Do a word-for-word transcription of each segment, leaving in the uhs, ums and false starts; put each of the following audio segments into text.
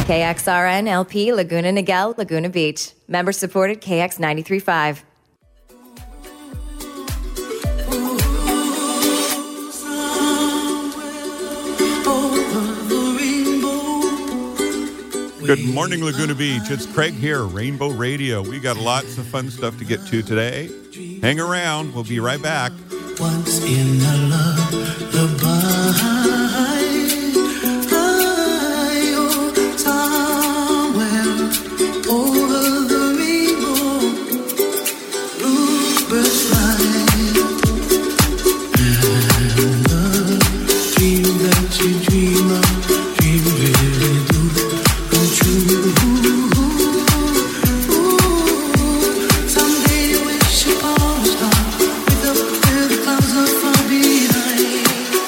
K X R N L P Laguna Niguel, Laguna Beach. Member supported K X ninety-three point five. Good morning, Laguna Beach. It's Craig here, Rainbow Radio. We got lots of fun stuff to get to today. Hang around. We'll be right back. Once in a lullaby, I, oh, somewhere over the rainbow, bluebirds fly, and the dream that you dream of, dream really do come true. Someday you wish upon a star with the clouds are far behind.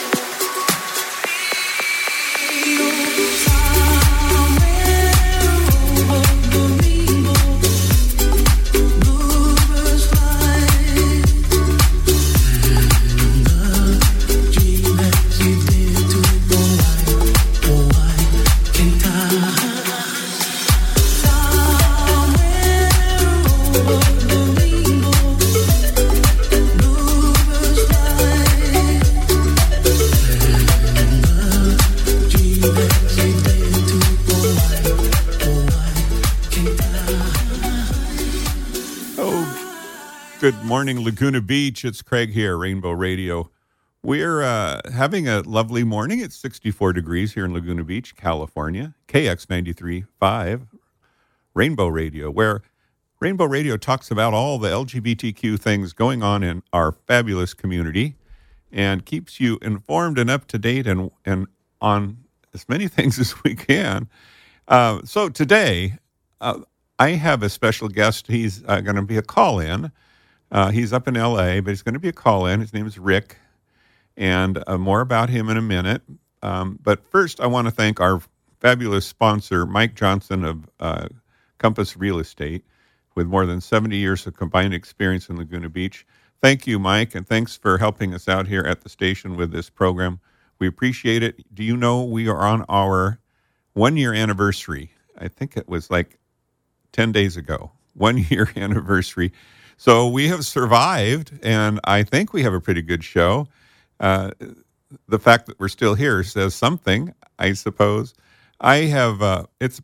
Good morning, Laguna Beach. It's Craig here, Rainbow Radio. We're uh, having a lovely morning. It's sixty-four degrees here in Laguna Beach, California. K X ninety-three point five, Rainbow Radio, where Rainbow Radio talks about all the L G B T Q things going on in our fabulous community and keeps you informed and up to date and, and on as many things as we can. Uh, so today, uh, I have a special guest. He's uh, going to be a call-in. Uh, he's up in L A, but he's going to be a call-in. His name is Rick, and uh, more about him in a minute. Um, but first, I want to thank our fabulous sponsor, Mike Johnson of uh, Compass Real Estate, with more than seventy years of combined experience in Laguna Beach. Thank you, Mike, and thanks for helping us out here at the station with this program. We appreciate it. Do you know we are on our one-year anniversary? I think it was like ten days ago, one-year anniversary. So we have survived, and I think we have a pretty good show. Uh, the fact that we're still here says something, I suppose. I have, uh, it's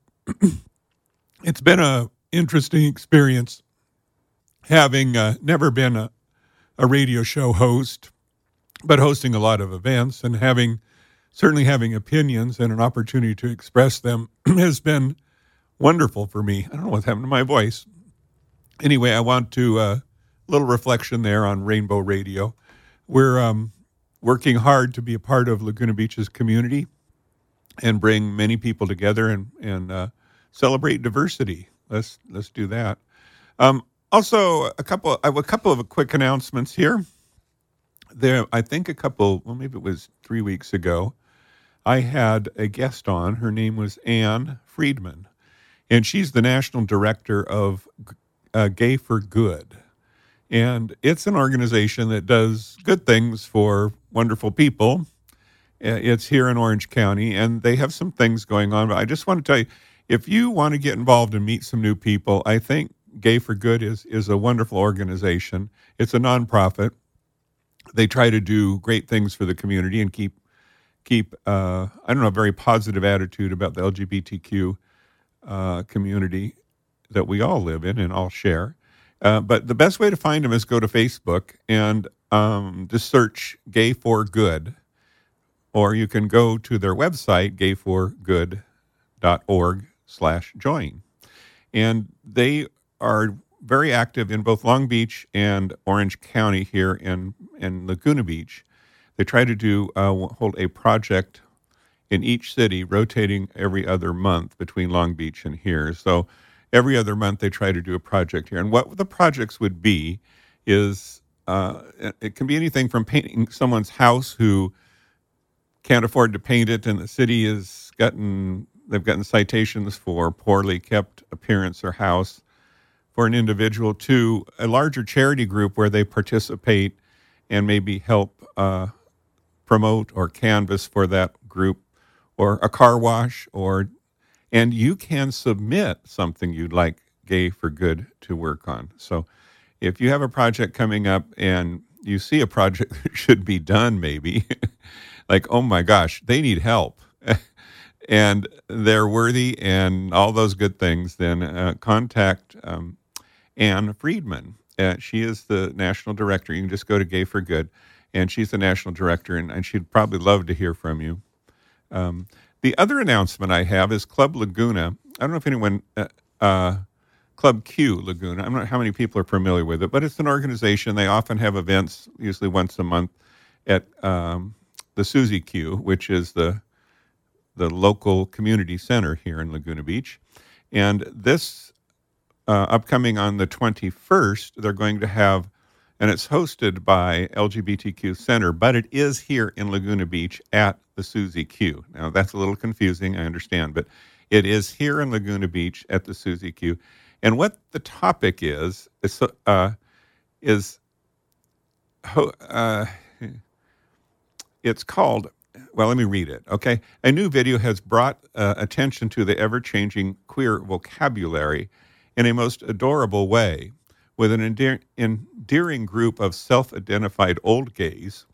it's been a interesting experience having uh, never been a, a radio show host, but hosting a lot of events and having, certainly having opinions and an opportunity to express them has been wonderful for me. I don't know what's happened to my voice. Anyway, I want to, a uh, little reflection there on Rainbow Radio. We're um, working hard to be a part of Laguna Beach's community and bring many people together and, and uh, celebrate diversity. Let's let's do that. Um, also, a couple I have a couple of quick announcements here. There, I think a couple, well, maybe it was three weeks ago, I had a guest on. Her name was Ann Friedman, and she's the national director of Uh, Gay for Good. And it's an organization that does good things for wonderful people. Uh, It's here in Orange County, and they have some things going on. But I just want to tell you, if you want to get involved and meet some new people, I think Gay for Good is, is a wonderful organization. It's a nonprofit. They try to do great things for the community and keep, keep uh, I don't know, a very positive attitude about the L G B T Q uh, community that we all live in and all share. Uh, but the best way to find them is go to Facebook and um, just search Gay for Good, or you can go to their website, gay for good dot org slash join. And they are very active in both Long Beach and Orange County here in, in Laguna Beach. They try to do uh, hold a project in each city, rotating every other month between Long Beach and here. So every other month they try to do a project here. And what the projects would be is, uh, it can be anything from painting someone's house who can't afford to paint it, and the city has gotten, they've gotten citations for poorly kept appearance or house for an individual, to a larger charity group where they participate and maybe help uh, promote or canvas for that group, or a car wash, or and you can submit something you'd like Gay for Good to work on. So if you have a project coming up and you see a project that should be done, maybe, like, oh my gosh, they need help, and they're worthy and all those good things, then uh, contact um, Ann Friedman. Uh, she is the national director. You can just go to Gay for Good, and she's the national director, and, and she'd probably love to hear from you. Um, the other announcement I have is Club Laguna. I don't know if anyone, uh, uh, Club Q Laguna, I don't know how many people are familiar with it, but it's an organization. They often have events, usually once a month, at um, the Suzy Q, which is the the local community center here in Laguna Beach. And this uh, upcoming on the twenty-first, they're going to have, and it's hosted by L G B T Q Center, but it is here in Laguna Beach at the Suzy Q. Now, that's a little confusing, I understand, but it is here in Laguna Beach at the Suzy Q. And what the topic is, is, uh, is uh, it's called, well, let me read it, okay? A new video has brought uh, attention to the ever-changing queer vocabulary in a most adorable way, with an endear- endearing group of self-identified old gays.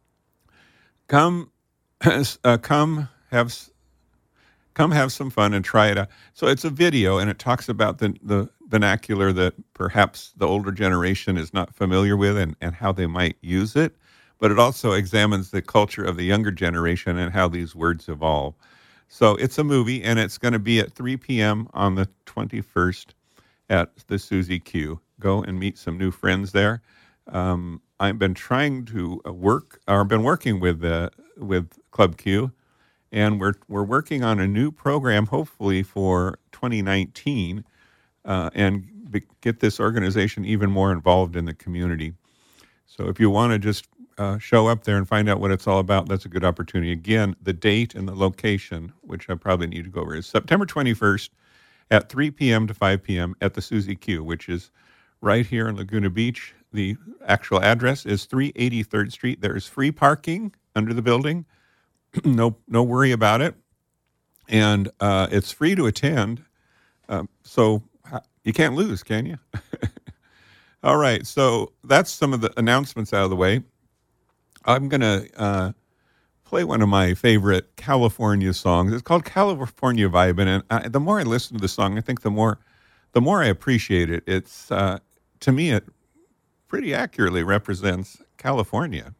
Come, uh, come have, come have some fun and try it out. So it's a video, and it talks about the, the vernacular that perhaps the older generation is not familiar with, and, and how they might use it. But it also examines the culture of the younger generation and how these words evolve. So it's a movie, and it's going to be at three p.m. on the twenty-first at the Suzy Q. Go and meet some new friends there. Um, I've been trying to work, or been working with uh, with Club Q, and we're we're working on a new program, hopefully for twenty nineteen, uh, and be, get this organization even more involved in the community. So if you want to just uh, show up there and find out what it's all about, that's a good opportunity. Again, the date and the location, which I probably need to go over, is September twenty-first at three p.m. to five p.m. at the Suzy Q, which is right here in Laguna Beach. The actual address is three eighty-third Street. There is free parking under the building. no no worry about it. And uh, it's free to attend. Um, so you can't lose, can you? All right, so that's some of the announcements out of the way. I'm going to uh, play one of my favorite California songs. It's called California Vibin', and I, the more I listen to the song, I think the more the more I appreciate it. It's uh, to me, it pretty accurately represents California.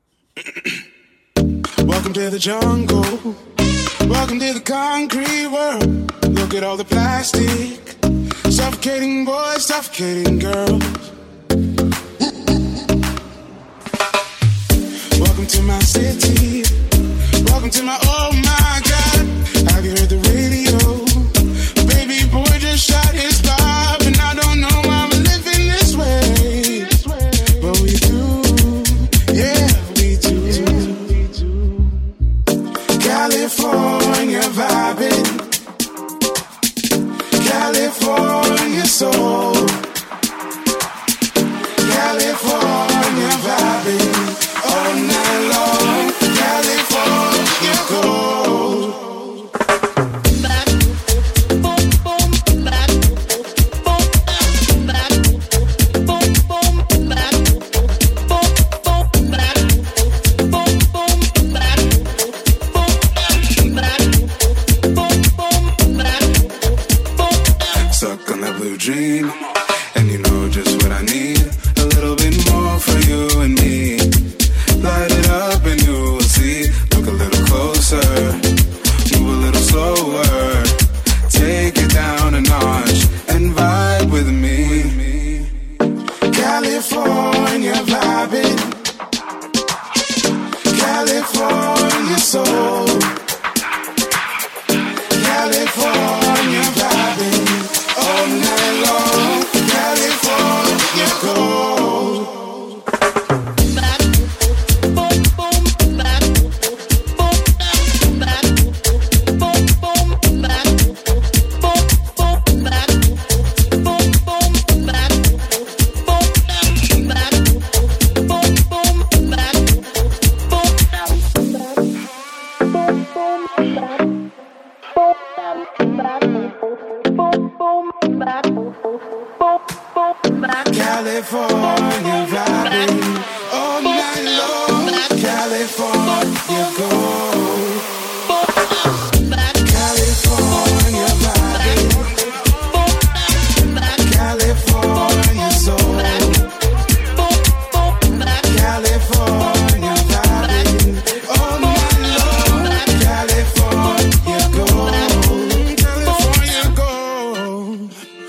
Welcome to the jungle. Welcome to the concrete world. Look at all the plastic. Suffocating boys, suffocating girls. Welcome to my city. Welcome to my, oh my God. Have you heard the radio? Baby boy just shot his pop, and I don't know why we're living this way. But we do, yeah, we do. California vibing. California soul. California vibing. All night long, California gold. Back, boom, boom, back, boom, back, boom, boom, back, boom, boom, back, boom, boom, back, boom, back, boom, boom, back, boom. Suck on that blue dream, and you know just what I need. A little bit more for you and me. Light it up and you will see. Look a little closer, move a little slower. Take it down a notch and vibe with me. California vibing. California soul. California vibing. All night long. California vibing all night long. California gold. California vibing. California soul. California vibing all night long. California gold. California gold.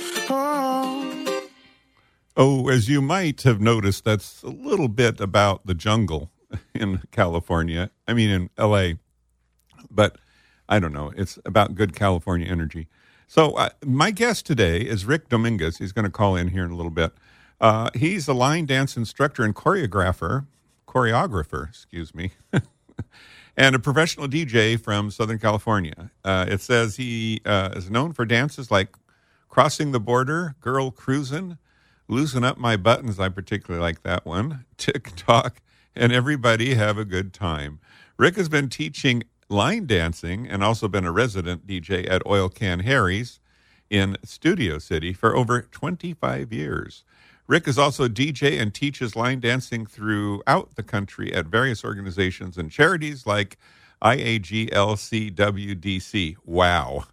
Oh. Oh, as you might have noticed, that's a little bit about the jungle in California. I mean, in L A. But I don't know. It's about good California energy. So uh, my guest today is Rick Dominguez. He's going to call in here in a little bit. Uh, he's a line dance instructor and choreographer, choreographer, excuse me, and a professional D J from Southern California. Uh, it says he uh, is known for dances like Crossing the Border, Girl Cruisin', Loosen Up My Buttons, I particularly like that one, TikTok, and Everybody Have a Good Time. Rick has been teaching line dancing and also been a resident D J at Oil Can Harry's in Studio City for over twenty-five years. Rick is also a D J and teaches line dancing throughout the country at various organizations and charities like I A G L C W D C. Wow.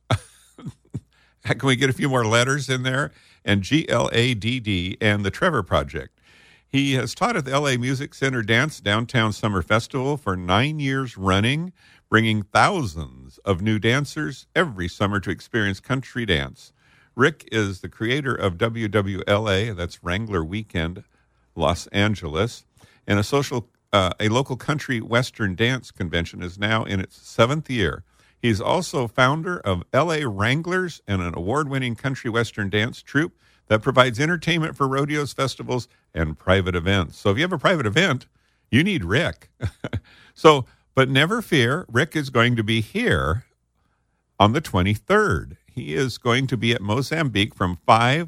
Can we get a few more letters in there? And G L A D D and the Trevor Project. He has taught at the L A Music Center Dance Downtown Summer Festival for nine years running, bringing thousands of new dancers every summer to experience country dance. Rick is the creator of W W L A, that's Wrangler Weekend, Los Angeles, and a social, uh, a local country western dance convention is now in its seventh year. He's also founder of L A Wranglers and an award-winning country western dance troupe that provides entertainment for rodeos, festivals, and private events. So if you have a private event, you need Rick. So, but never fear, Rick is going to be here on the twenty-third. He is going to be at Mozambique from five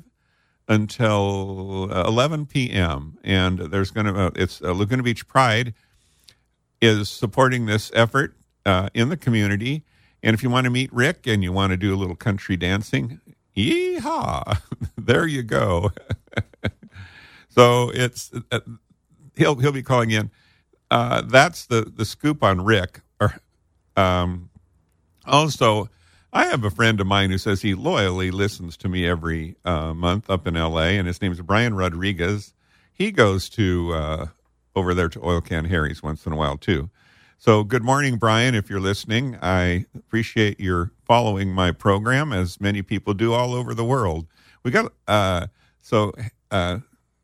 until eleven p.m. And there's going to, uh, it's uh, Laguna Beach Pride is supporting this effort uh, in the community. And if you want to meet Rick and you want to do a little country dancing, yeehaw, there you go. So it's uh, he'll he'll be calling in. Uh, that's the, the scoop on Rick. Or, um, also, I have a friend of mine who says he loyally listens to me every uh, month up in L A, and his name is Brian Rodriguez. He goes to uh, over there to Oil Can Harry's once in a while too. So good morning, Brian, if you're listening. I appreciate your following my program, as many people do all over the world. We got, uh, so uh,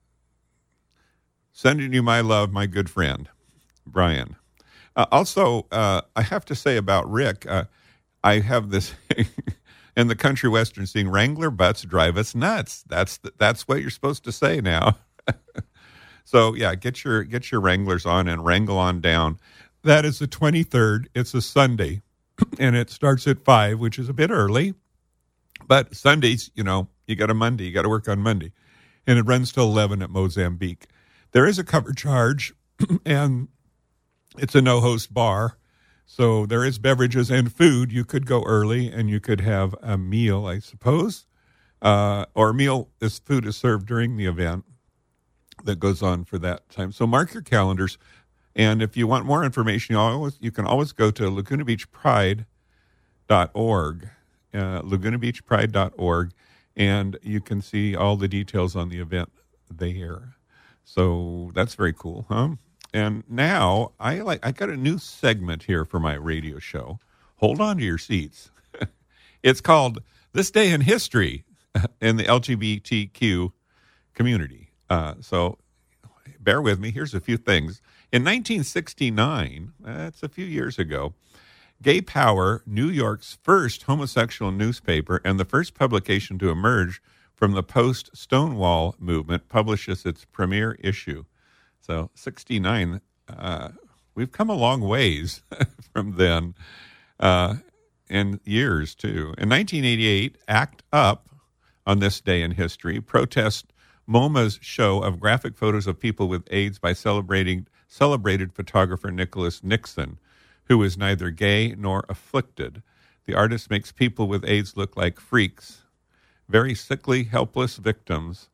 sending you my love, my good friend, Brian. Uh, also, uh, I have to say about Rick, uh, I have this, in the country western scene, Wrangler butts drive us nuts. That's the, that's what you're supposed to say now. So, yeah, get your get your Wranglers on and wrangle on down. That is the twenty-third. It's a Sunday, and it starts at five, which is a bit early. But Sundays, you know, you got a Monday. You got to work on Monday. And it runs till eleven at Mozambique. There is a cover charge, and it's a no-host bar. So there is beverages and food. You could go early, and you could have a meal, I suppose. Uh, or a meal, this food is served during the event that goes on for that time. So mark your calendars. And if you want more information, you, always, you can always go to laguna beach pride dot org, uh, laguna beach pride dot org, and you can see all the details on the event there. So that's very cool, huh? And now I like I got a new segment here for my radio show. Hold on to your seats. It's called This Day in History in the L G B T Q community. Uh, so bear with me. Here's a few things. In nineteen sixty-nine, that's a few years ago, Gay Power, New York's first homosexual newspaper and the first publication to emerge from the post-Stonewall movement, publishes its premiere issue. So sixty-nine, uh, we've come a long ways from then, uh, and years too. In nineteen eighty-eight, ACT UP, on this day in history, protest MoMA's show of graphic photos of people with AIDS by celebrating celebrated photographer Nicholas Nixon, who is neither gay nor afflicted. The artist makes people with AIDS look like freaks, very sickly, helpless victims.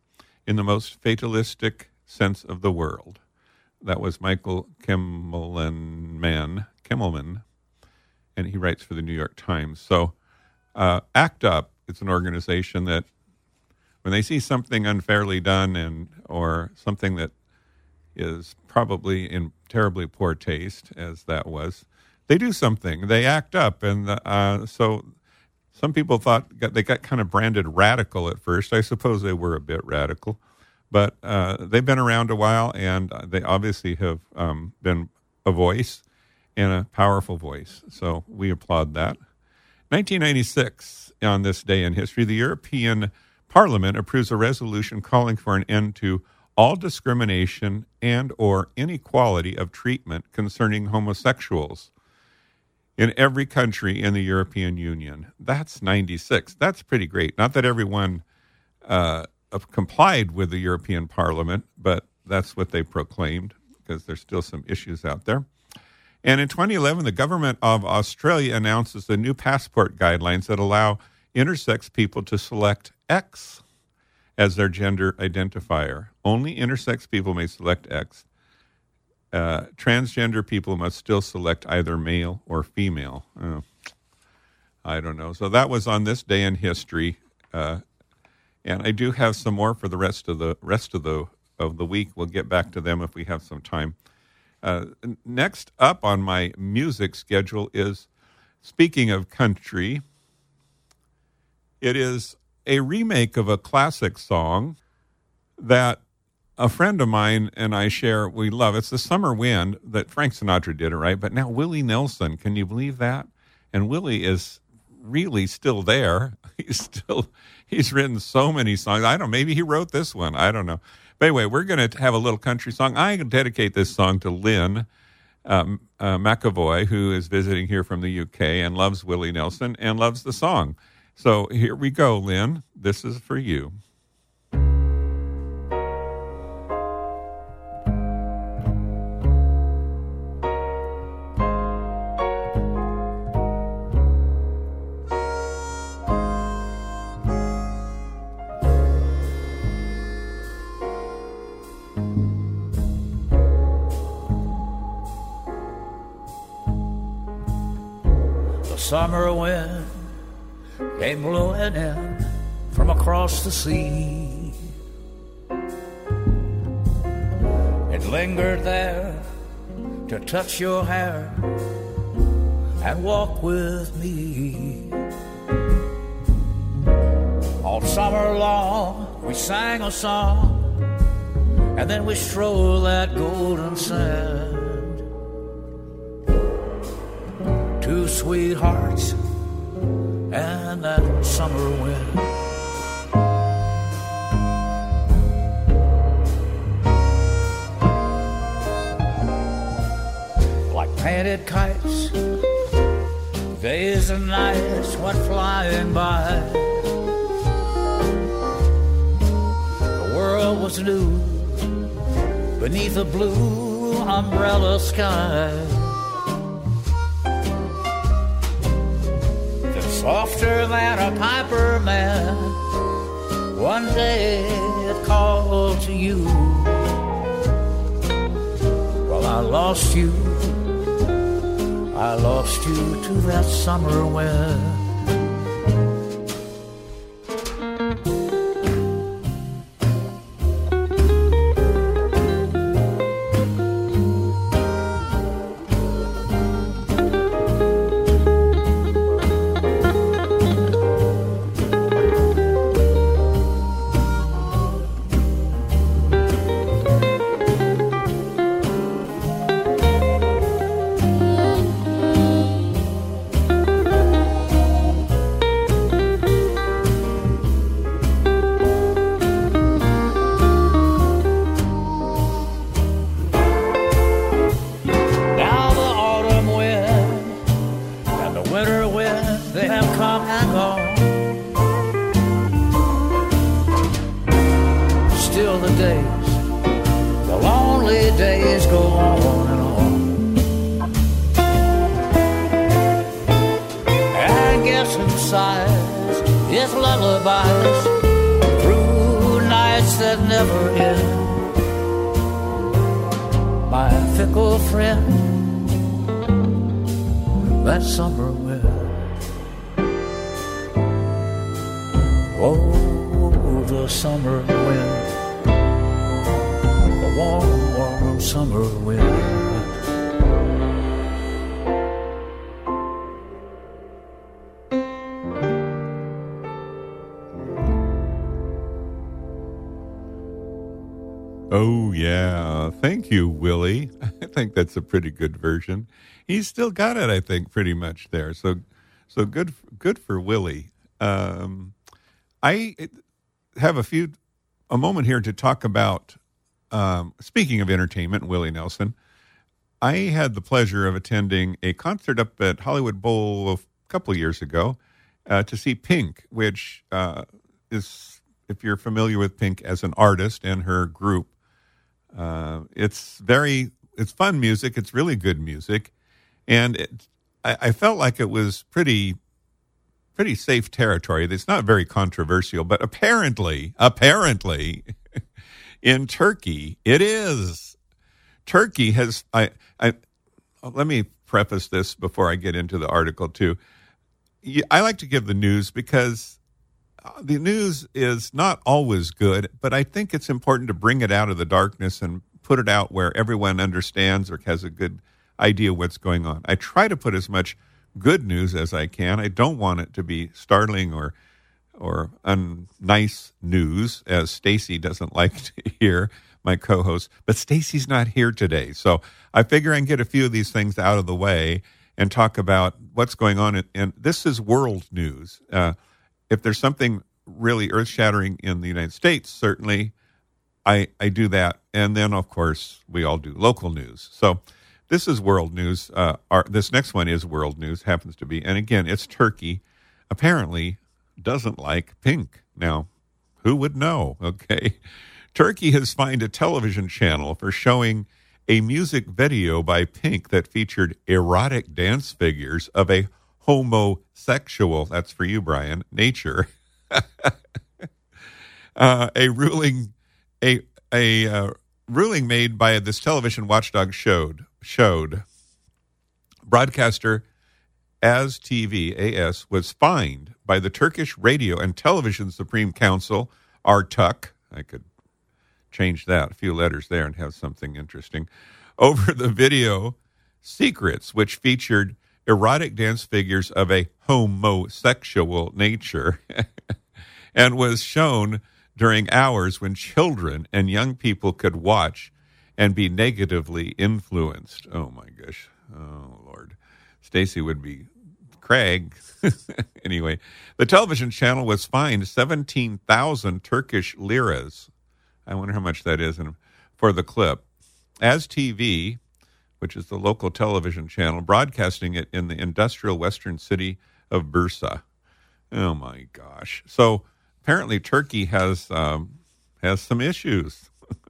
in the most fatalistic sense of the world. That was Michael Kimmelman, Kimmelman, and he writes for the New York Times. So uh, ACT UP, it's an organization that when they see something unfairly done and or something that is probably in terribly poor taste, as that was, they do something. They act up. And uh, so some people thought they got kind of branded radical at first. I suppose they were a bit radical. But uh, they've been around a while, and they obviously have um, been a voice and a powerful voice. So we applaud that. nineteen ninety-six, on this day in history, the European Parliament approves a resolution calling for an end to all discrimination and or inequality of treatment concerning homosexuals in every country in the European Union. That's ninety-six. That's pretty great. Not that everyone uh, complied with the European Parliament, but that's what they proclaimed, because there's still some issues out there. And in twenty eleven, the government of Australia announces the new passport guidelines that allow intersex people to select X as their gender identifier. Only intersex people may select X. Uh, transgender people must still select either male or female. Oh, I don't know. So that was on this day in history. Uh, and I do have some more for the rest of the rest of the of the week. We'll get back to them if we have some time. Uh, next up on my music schedule is, speaking of country, it is a remake of a classic song that a friend of mine and I share. We love. It's the Summer Wind that Frank Sinatra did it, right? But now Willie Nelson, can you believe that? And Willie is really still there. He's still, he's written so many songs. I don't know, maybe he wrote this one. I don't know. But anyway, we're going to have a little country song. I dedicate this song to Lynn um, uh, McAvoy, who is visiting here from the U K and loves Willie Nelson and loves the song. So here we go, Lynn. This is for you. Summer wind came blowing in from across the sea. It lingered there to touch your hair and walk with me. All summer long we sang a song, and then we strolled that golden sand. Two sweethearts and that summer wind. Like painted kites, days and nights went flying by. The world was new beneath a blue umbrella sky. Softer than a piper man, one day it called to you. Well, I lost you, I lost you to that summer wind. nights that never end. My fickle friend, that summer wind. Oh, the summer wind, the warm, warm summer wind. Oh, yeah. Thank you, Willie. I think that's a pretty good version. He's still got it, I think, pretty much there. So so good good for Willie. Um, I have a few a moment here to talk about, um, speaking of entertainment, Willie Nelson. I had the pleasure of attending a concert up at Hollywood Bowl a couple of years ago uh, to see Pink, which uh, is, if you're familiar with Pink as an artist and her group, Uh, it's very, it's fun music. It's really good music. And it, I, I felt like it was pretty, pretty safe territory. It's not very controversial, but apparently, apparently in Turkey, it is. Turkey has, I, I, let me preface this before I get into the article too. I like to give the news because the news is not always good, but I think it's important to bring it out of the darkness and put it out where everyone understands or has a good idea what's going on. I try to put as much good news as I can. I don't want it to be startling or or unnice news, as Stacy doesn't like to hear, my co-host. But Stacy's not here today, so I figure I can get a few of these things out of the way and talk about what's going on. And this is world news. Uh, If there's something really earth-shattering in the United States, certainly I I do that. And then, of course, we all do local news. So this is world news. Uh, our, this next one is world news, happens to be. And again, it's Turkey. Apparently doesn't like Pink. Now, who would know? Okay. Turkey has fined a television channel for showing a music video by Pink that featured erotic dance figures of a homosexual, that's for you, Brian, nature. uh, a ruling, a a uh, ruling made by this television watchdog showed showed broadcaster As T V A S was fined by the Turkish Radio and Television Supreme Council, Artuk. I could change that a few letters there and have something interesting over the video Secrets, which featured erotic dance figures of a homosexual nature and was shown during hours when children and young people could watch and be negatively influenced. Oh, my gosh. Oh, Lord. Stacy would be Craig. Anyway, the television channel was fined seventeen thousand Turkish liras. I wonder how much that is in, for the clip. As T V, which is the local television channel, broadcasting it in the industrial western city of Bursa. Oh, my gosh. So apparently Turkey has um, has some issues.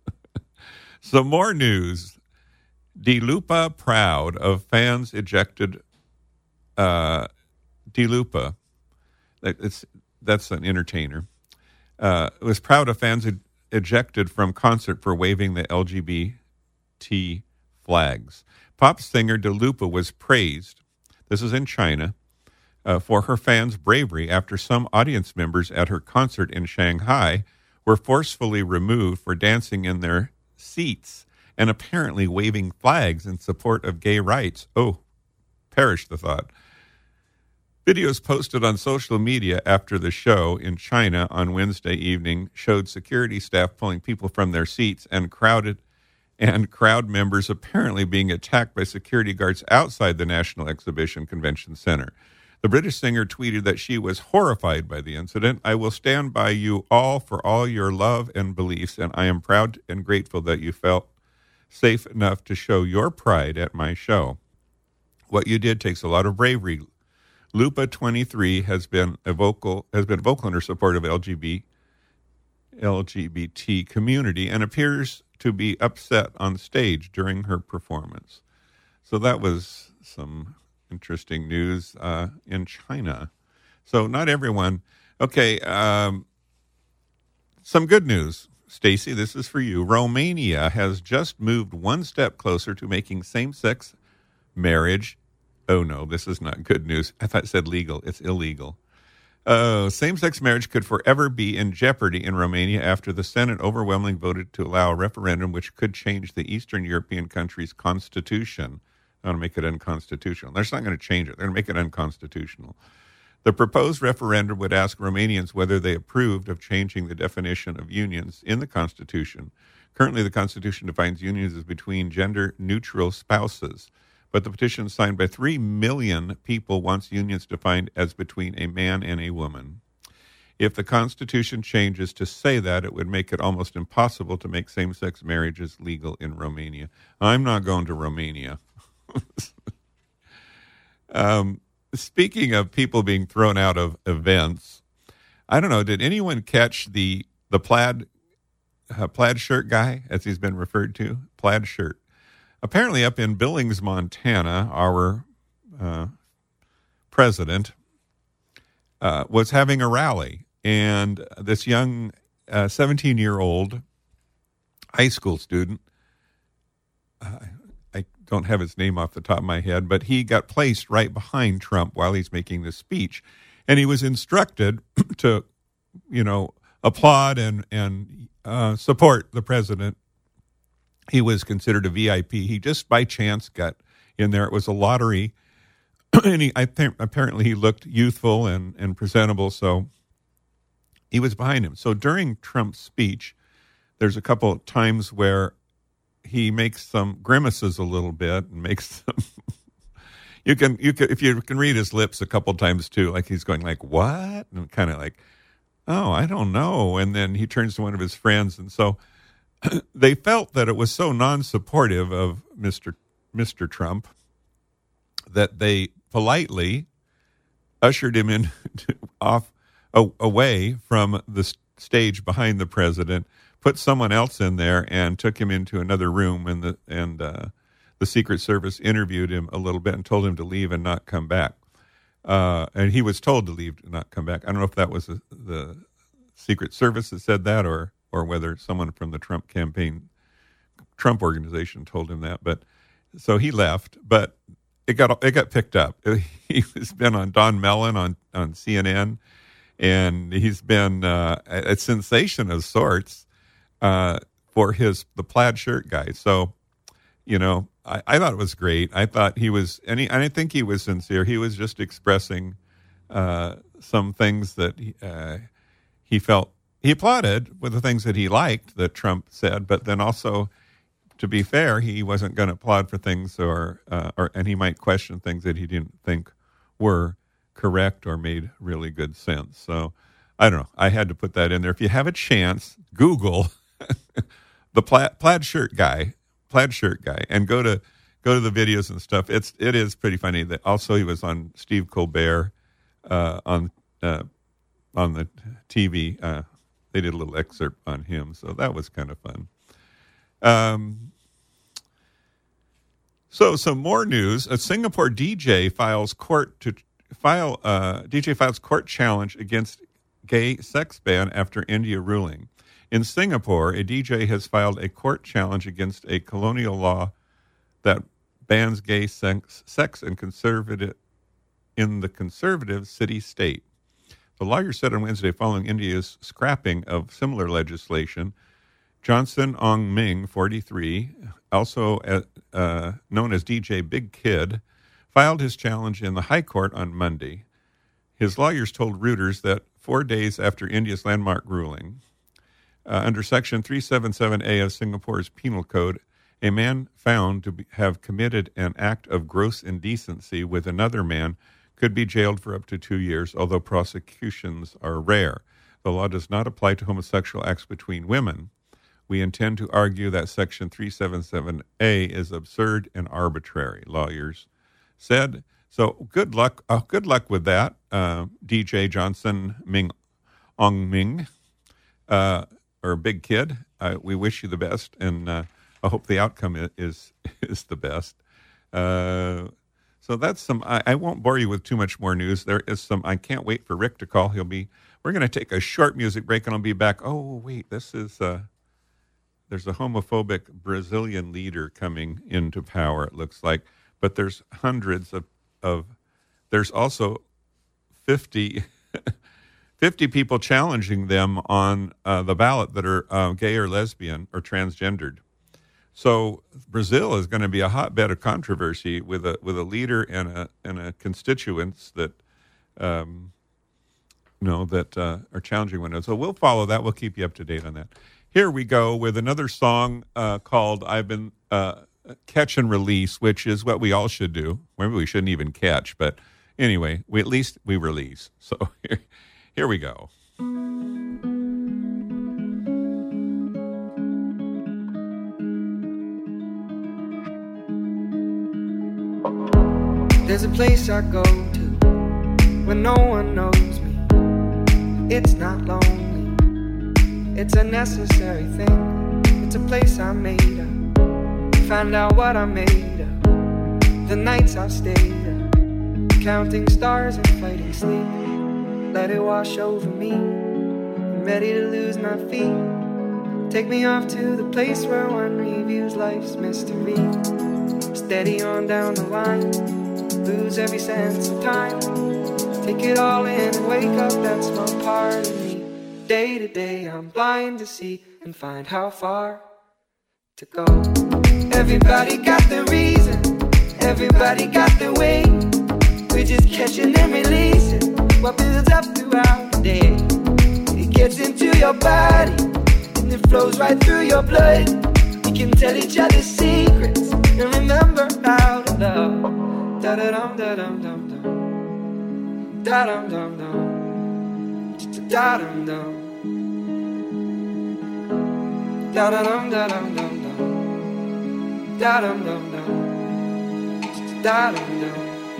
Some more news. Dilupa proud of fans ejected. Uh, Dilupa, it's, that's an entertainer, uh, was proud of fans ed- ejected from concert for waving the L G B T flags. Pop singer Dilupa was praised, this is in China, uh, for her fans' bravery after some audience members at her concert in Shanghai were forcefully removed for dancing in their seats and apparently waving flags in support of gay rights. Oh, perish the thought. Videos posted on social media after the show in China on Wednesday evening showed security staff pulling people from their seats and crowded and crowd members apparently being attacked by security guards outside the National Exhibition Convention Center. The British singer tweeted that she was horrified by the incident. I will stand by you all for all your love and beliefs, and I am proud and grateful that you felt safe enough to show your pride at my show. What you did takes a lot of bravery. Lupa twenty-three has been a vocal has been vocal in her support of L G B T L G B T community and appears to be upset on stage during her performance. So that was some interesting news uh, in China. So not everyone. Okay, um, some good news. Stacy, this is for you. Romania has just moved one step closer to making same-sex marriage. Oh, no, this is not good news. I thought it said legal. It's illegal. Uh, same-sex marriage could forever be in jeopardy in Romania after the Senate overwhelmingly voted to allow a referendum which could change the Eastern European country's constitution. I want to make it unconstitutional. They're not going to change it. They're going to make it unconstitutional. The proposed referendum would ask Romanians whether they approved of changing the definition of unions in the Constitution. Currently, the Constitution defines unions as between gender-neutral spouses, but the petition signed by three million people wants unions defined as between a man and a woman. If the Constitution changes to say that, it would make it almost impossible to make same-sex marriages legal in Romania. I'm not going to Romania. um, speaking of people being thrown out of events, I don't know, did anyone catch the the plaid uh, plaid shirt guy, as he's been referred to? Plaid shirt. Apparently up in Billings, Montana, our uh, president uh, was having a rally, and this young uh, seventeen-year-old high school student, uh, I don't have his name off the top of my head, but he got placed right behind Trump while he's making this speech, and he was instructed to, you know, applaud and, and uh, support the president. He was considered a V I P. He just by chance got in there. It was a lottery. and he, I think apparently he looked youthful and, and presentable, so he was behind him. So during Trump's speech, there's a couple of times where he makes some grimaces a little bit and makes some. you can you can if you can read his lips a couple times too, like he's going like what, and kind of like, oh, I don't know, and then he turns to one of his friends, and so. They felt that it was so non-supportive of Mister Mister Trump that they politely ushered him in off a, away from the stage behind the president, put someone else in there, and took him into another room. And the and uh, the Secret Service interviewed him a little bit and told him to leave and not come back. Uh, and he was told to leave and not come back. I don't know if that was the, the Secret Service that said that, or. or whether someone from the Trump campaign, Trump organization told him that. But so he left, but it got it got picked up. He's been on Don Mellon on, on C N N, and he's been uh, a, a sensation of sorts uh, for his the plaid shirt guy. So, you know, I, I thought it was great. I thought he was, and he, I think he was sincere. He was just expressing uh, some things that he, uh, he felt. He applauded with the things that he liked that Trump said, but then also, to be fair, he wasn't going to applaud for things or, uh, or, and he might question things that he didn't think were correct or made really good sense. So, I don't know. I had to put that in there. If you have a chance, Google the plaid, plaid shirt guy, plaid shirt guy, and go to go to the videos and stuff. It's it is pretty funny. That also he was on Steve Colbert uh, on uh, on the T V. Uh, They did a little excerpt on him, so that was kind of fun. Um, so some more news: a Singapore D J files court to file. Uh, D J files court challenge against gay sex ban after India ruling. In Singapore, a D J has filed a court challenge against a colonial law that bans gay sex, sex and conservative in the conservative city-state. The lawyer said on Wednesday, following India's scrapping of similar legislation, Johnson Ong Ming, forty-three, also uh, uh, known as D J Big Kid, filed his challenge in the High Court on Monday. His lawyers told Reuters that four days after India's landmark ruling, uh, under Section three seventy-seven A of Singapore's Penal Code, a man found to be, have committed an act of gross indecency with another man could be jailed for up to two years, although prosecutions are rare. The law does not apply to homosexual acts between women. We intend to argue that Section three seventy-seven A is absurd and arbitrary, lawyers said. So good luck uh, good luck with that, uh, D J Johnson Ming Ong Ming, uh, or Big Kid. Uh, we wish you the best, and uh, I hope the outcome is is, is the best. Uh So that's some, I, I won't bore you with too much more news. There is some, I can't wait for Rick to call. He'll be, we're going to take a short music break and I'll be back. Oh, wait, this is, uh, there's a homophobic Brazilian leader coming into power, it looks like. But there's hundreds of, of there's also fifty, fifty people challenging them on uh, the ballot that are uh, gay or lesbian or transgendered. So Brazil is going to be a hotbed of controversy with a with a leader and a and a constituents that um, you know that uh, are challenging one another. So we'll follow that. We'll keep you up to date on that. Here we go with another song uh, called "I've Been uh, Catch and Release," which is what we all should do. Maybe we shouldn't even catch, but anyway, we at least we release. So here, here we go. There's a place I go to when no one knows me. It's not lonely, it's a necessary thing. It's a place I made up, find out what I made of. The nights I've stayed up, counting stars and fighting sleep. Let it wash over me, I'm ready to lose my feet. Take me off to the place where one reviews life's mystery. Steady on down the line, lose every sense of time. Take it all in and wake up that small part of me. Day to day I'm blind to see and find how far to go. Everybody got their reason, everybody got their way. We're just catching and releasing what builds up throughout the day. It gets into your body and it flows right through your blood. We can tell each other secrets and remember how to love. Da da dum da dum dum dum, da dum dum dum, da dum dum, da da dum da dum dum dum, da dum dum dum, da dum dum.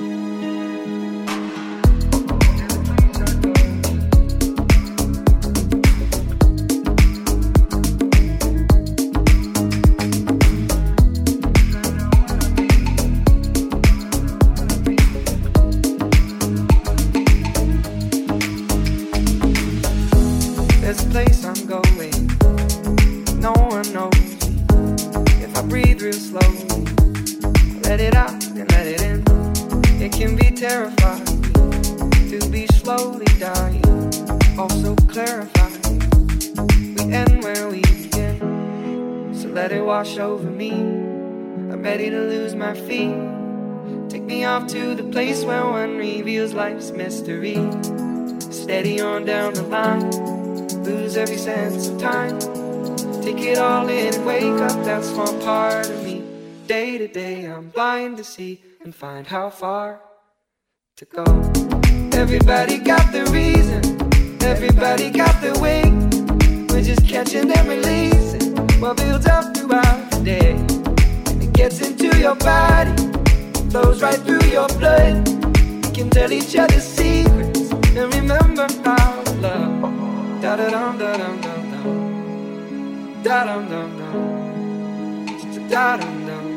Place I'm going, no one knows me. If I breathe real slowly, let it out and let it in. It can be terrifying to be slowly dying, also clarifying. We end where we begin, so let it wash over me. I'm ready to lose my feet. Take me off to the place where one reveals life's mystery. Steady on down the line, lose every sense of time. Take it all in and wake up that small part of me. Day to day I'm blind to see and find how far to go. Everybody got their reason, everybody got their way. We're just catching and releasing what builds up throughout the day. And it gets into your body, flows right through your blood. We can tell each other secrets and remember how to love. Da da dum da dum dum dum, da dum dum dum, da dum dum,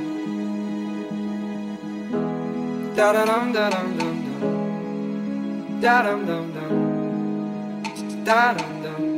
da da dum da dum dum dum, da dum dum dum, da dum dum.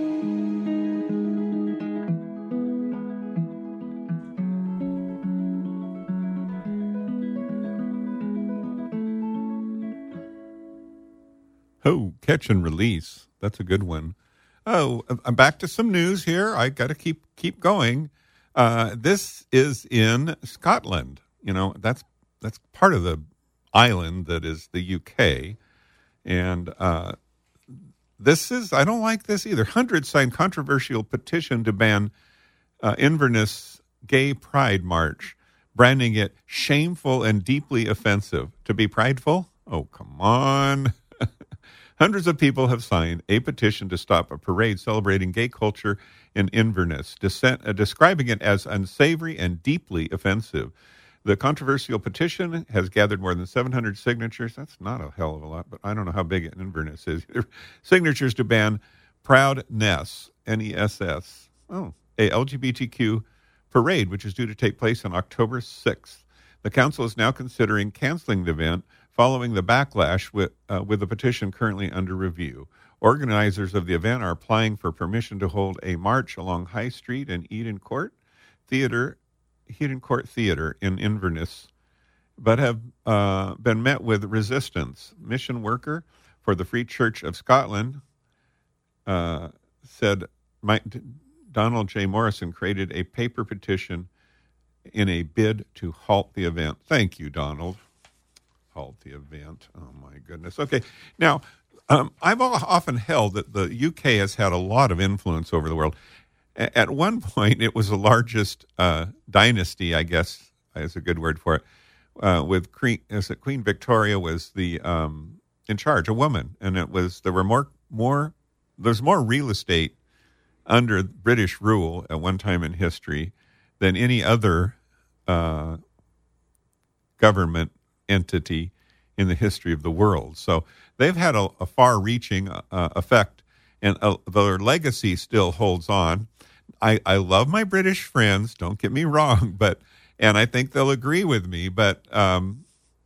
Oh, catch and release. That's a good one. Oh, I'm back to some news here. I got to keep keep going. Uh, this is in Scotland. You know, that's that's part of the island that is the U K. And uh, this is, I don't like this either. Hundreds signed controversial petition to ban uh, Inverness Gay Pride March, branding it shameful and deeply offensive. To be prideful? Oh, come on. Hundreds of people have signed a petition to stop a parade celebrating gay culture in Inverness, dissent, uh, describing it as unsavory and deeply offensive. The controversial petition has gathered more than seven hundred signatures. That's not a hell of a lot, but I don't know how big Inverness is. Signatures to ban Proudness, N E S S, oh, a L G B T Q parade, which is due to take place on October sixth. The council is now considering canceling the event following the backlash with, uh, with the petition currently under review. Organizers of the event are applying for permission to hold a march along High Street and Eden Court. Theater, Heaton Court Theater in Inverness, but have uh, been met with resistance. Mission worker for the Free Church of Scotland uh, said Mike, Donald J. Morrison created a paper petition in a bid to halt the event. Thank you, Donald. Halt the event. Oh, my goodness. Okay. Now, um, I've often held that the U K has had a lot of influence over the world. A- at one point, it was the largest uh, dynasty, I guess is a good word for it, uh, with Queen, is it Queen Victoria was the um, in charge, a woman, and it was there were more more there's more real estate under British rule at one time in history than any other uh, government entity in the history of the world. So they've had a, a far-reaching uh, effect, and uh, their legacy still holds on. I, I love my British friends, don't get me wrong, but and I think they'll agree with me, but um,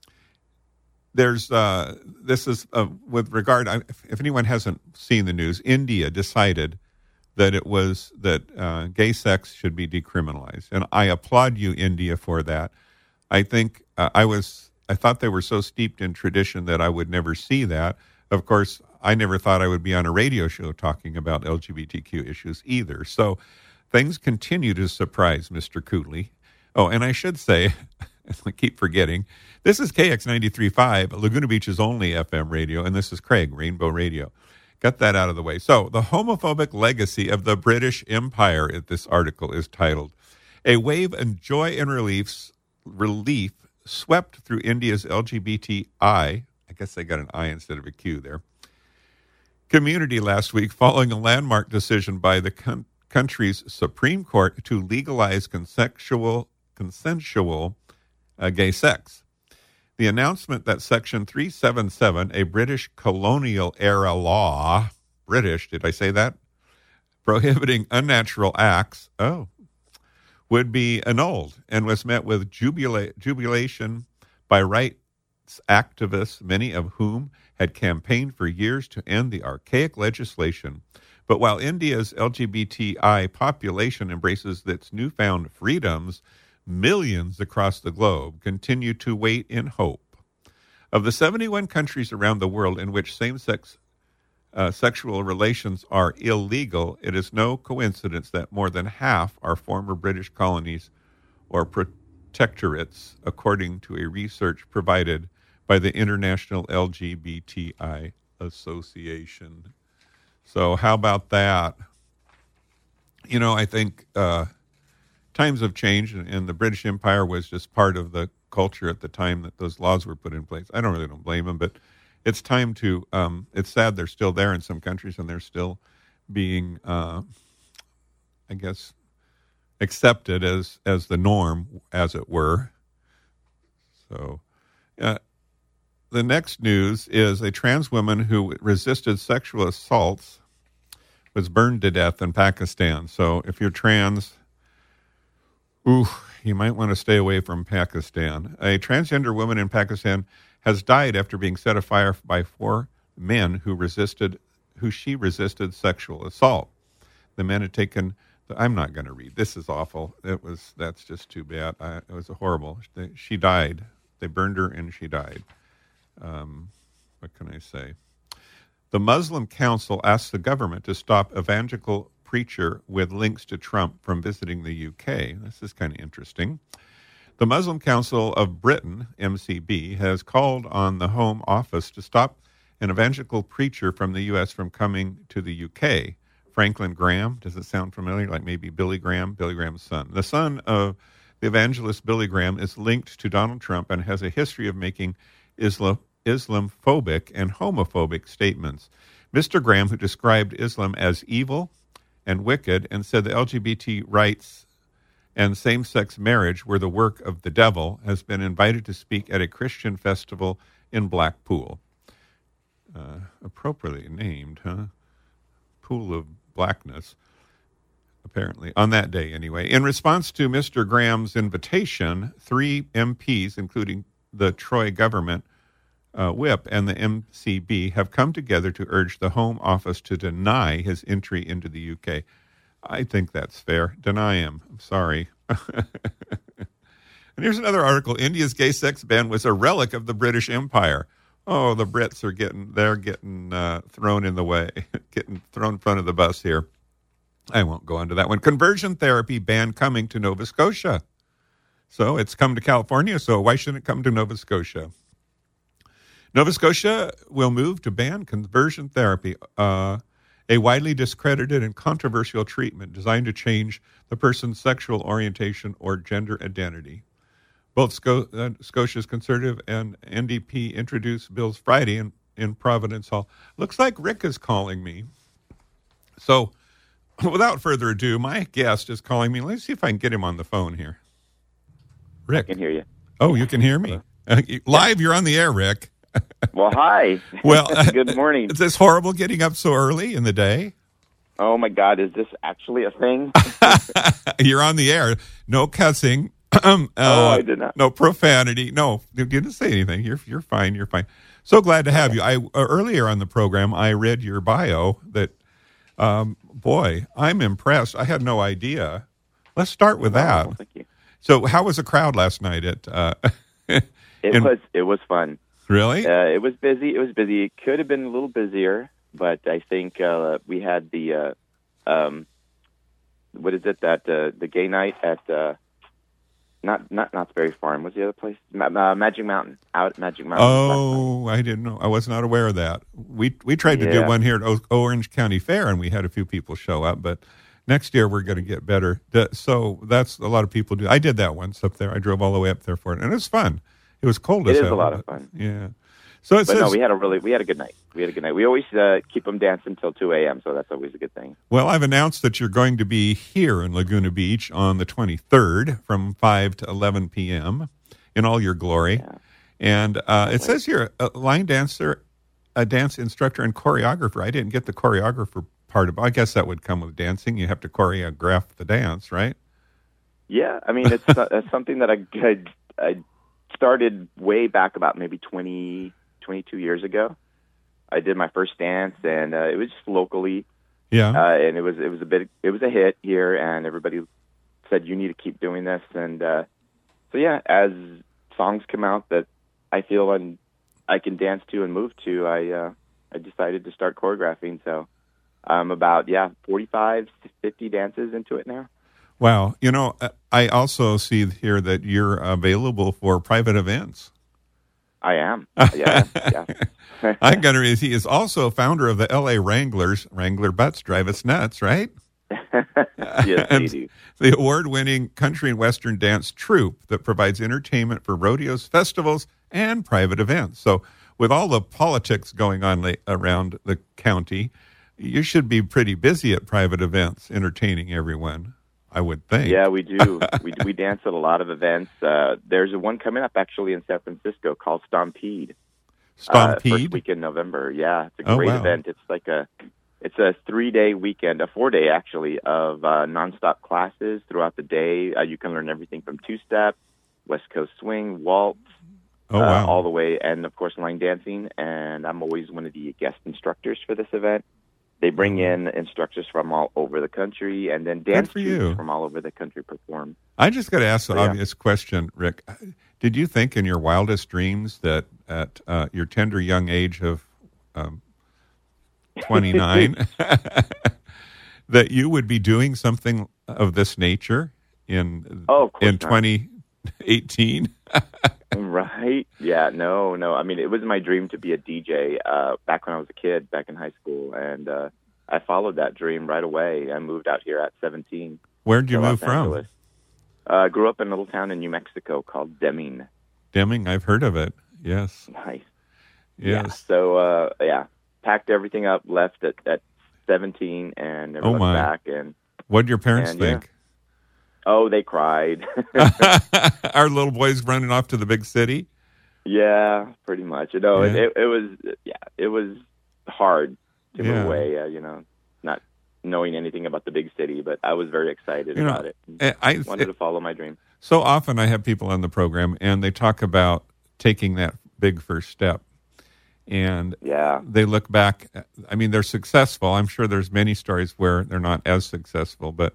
there's uh, this is uh, with regard, if, if anyone hasn't seen the news, India decided that it was that uh, gay sex should be decriminalized, and I applaud you, India, for that. I think uh, I was I thought they were so steeped in tradition that I would never see that. Of course, I never thought I would be on a radio show talking about L G B T Q issues either. So things continue to surprise Mister Cooley. Oh, and I should say, I keep forgetting, this is K X ninety-three point five, Laguna Beach's only F M radio, and this is Craig, Rainbow Radio. Got that out of the way. So, the homophobic legacy of the British Empire, this article is titled, A Wave of Joy and Relief, relief swept through India's L G B T I, I guess they got an I instead of a Q there, community last week following a landmark decision by the con- country's Supreme Court to legalize consensual, consensual uh, gay sex. The announcement that Section three seventy-seven, a British colonial-era law, British, did I say that? Prohibiting unnatural acts, oh, would be annulled and was met with jubila- jubilation by rights activists, many of whom had campaigned for years to end the archaic legislation. But while India's L G B T I population embraces its newfound freedoms, millions across the globe continue to wait in hope. Of the seventy-one countries around the world in which same-sex uh, sexual relations are illegal, it is no coincidence that more than half are former British colonies or protectorates, according to a research provided by the International L G B T I Association. So how about that? You know, I think uh, times have changed, and, and the British Empire was just part of the culture at the time that those laws were put in place. I don't really don't blame them, but it's time to, um, it's sad they're still there in some countries, and they're still being, uh, I guess, accepted as, as the norm, as it were. So uh, the next news is a trans woman who resisted sexual assaults was burned to death in Pakistan. So if you're trans, ooh, you might want to stay away from Pakistan. A transgender woman in Pakistan has died after being set afire by four men who resisted, who she resisted sexual assault. The men had taken, I'm not going to read. This is awful. It was, that's just too bad. I, it was horrible. She died. They burned her and she died. Um, what can I say? The Muslim Council asked the government to stop evangelical preacher with links to Trump from visiting the U K. This is kind of interesting. The Muslim Council of Britain, M C B, has called on the Home Office to stop an evangelical preacher from the U S from coming to the U K. Franklin Graham, does it sound familiar? Like maybe Billy Graham, Billy Graham's son. The son of the evangelist Billy Graham is linked to Donald Trump and has a history of making Islam Islamophobic and homophobic statements. Mister Graham, who described Islam as evil and wicked and said the L G B T rights and same-sex marriage were the work of the devil, has been invited to speak at a Christian festival in Blackpool. Uh, appropriately named, huh? Pool of Blackness, apparently, on that day anyway. In response to Mister Graham's invitation, three M Ps, including the Troy government uh, whip and the M C B, have come together to urge the Home Office to deny his entry into the U K. I think that's fair. Deny him. I'm sorry. And here's another article. India's gay sex ban was a relic of the British Empire. Oh, the Brits are getting, they're getting uh, thrown in the way, getting thrown in front of the bus here. I won't go into that one. Conversion therapy ban coming to Nova Scotia. So it's come to California, so why shouldn't it come to Nova Scotia? Nova Scotia will move to ban conversion therapy, uh, a widely discredited and controversial treatment designed to change the person's sexual orientation or gender identity. Both Sco- uh, Scotia's Conservative and N D P introduced bills Friday in, in Providence Hall. Looks like Rick is calling me. So, without further ado, my guest is calling me. Let's see if I can get him on the phone here. Rick. I can hear you. Oh, you can hear me. Uh, live, you're on the air, Rick. Well, hi. Well, good morning. Is this horrible getting up so early in the day? Oh, my God. Is this actually a thing? You're on the air. No cussing. um, uh, oh, I did not. No profanity. No, you didn't say anything. You're you're fine. You're fine. So glad to have you. I uh, earlier on the program, I read your bio that, um, boy, I'm impressed. I had no idea. Let's start with that. Oh, thank you. So how was the crowd last night at uh, It in- was it was fun. Really? Uh, it was busy. It was busy. It could have been a little busier, but I think uh, we had the uh, um, what is it that uh, the gay night at uh, not not Knott's Berry Farm. What's the other place? Ma- uh, Magic Mountain. Out at Magic Mountain. Oh, I didn't know. I was not aware of that. We we tried to do Yeah. one here at o- Orange County Fair, and we had a few people show up. But next year we're going to get better. The- So that's a lot of people do. I did that once up there. I drove all the way up there for it, and it was fun. It was cold It as is hell. a lot of but- fun. Yeah. So it But says. no, we had a really we had a good night. We had a good night. We always uh, keep them dancing until two a.m., so that's always a good thing. Well, I've announced that you're going to be here in Laguna Beach on the twenty-third from five to eleven p.m. in all your glory. Yeah. And uh, it says here, a line dancer, a dance instructor, and choreographer. I didn't get the choreographer part of it. I guess that would come with dancing. You have to choreograph the dance, right? Yeah, I mean, it's, uh, it's something that I, I, I started way back about maybe twenty, twenty-two years ago. I did my first dance, and uh, it was just locally, Yeah. uh, and it was it was a bit it was a hit here, and everybody said you need to keep doing this, and uh, so yeah, as songs come out that I feel and I can dance to and move to, I uh, I decided to start choreographing. So I'm about yeah forty-five, fifty dances into it now. Wow. You know, I also see here that you're available for private events. I am. Yeah. yeah. I'm going to, he is also founder of the L A Wranglers, Wrangler Butts Drive Us Nuts, right? Yes, they do. The award-winning country and western dance troupe that provides entertainment for rodeos, festivals, and private events. So with all the politics going on la- around the county, you should be pretty busy at private events, entertaining everyone, I would think. Yeah, we do. we we dance at a lot of events. Uh, there's a one coming up actually in San Francisco called Stampede. Uh, Stampede? first week in November. Yeah, it's a Oh, great wow. event. It's like a it's a three day weekend, a four day actually of uh, nonstop classes throughout the day. Uh, you can learn everything from two step, West Coast swing, waltz, Oh, uh, wow. all the way, and of course line dancing. And I'm always one of the guest instructors for this event. They bring in instructors from all over the country, and then dance for troupes you. from all over the country perform. I just got to ask the So, yeah. obvious question, Rick. Did you think in your wildest dreams that at uh, your tender young age of um, twenty-nine that you would be doing something of this nature in Oh, of course in not. twenty eighteen? Right? Yeah, no, no. I mean, it was my dream to be a D J uh, back when I was a kid, back in high school, and uh, I followed that dream right away. I moved out here at seventeen. Where'd you to move Los from? Angeles. Uh, grew up in a little town in New Mexico called Deming. Deming, I've heard of it. Yes. Nice. Yeah. Yes. So, uh, yeah, packed everything up, left at, at seventeen, and never Oh, looked my. back. And What'd your parents And, yeah. think? oh, they cried. Our little boy's running off to the big city. Yeah, pretty much. You know, Yeah. it, it was yeah, it was hard to Yeah. move away. Uh, you know, not knowing anything about the big city, but I was very excited You know, about it. I, I Wanted to follow my dream. So often I have people on the program and they talk about taking that big first step. And Yeah, they look back, I mean, they're successful. I'm sure there's many stories where they're not as successful. But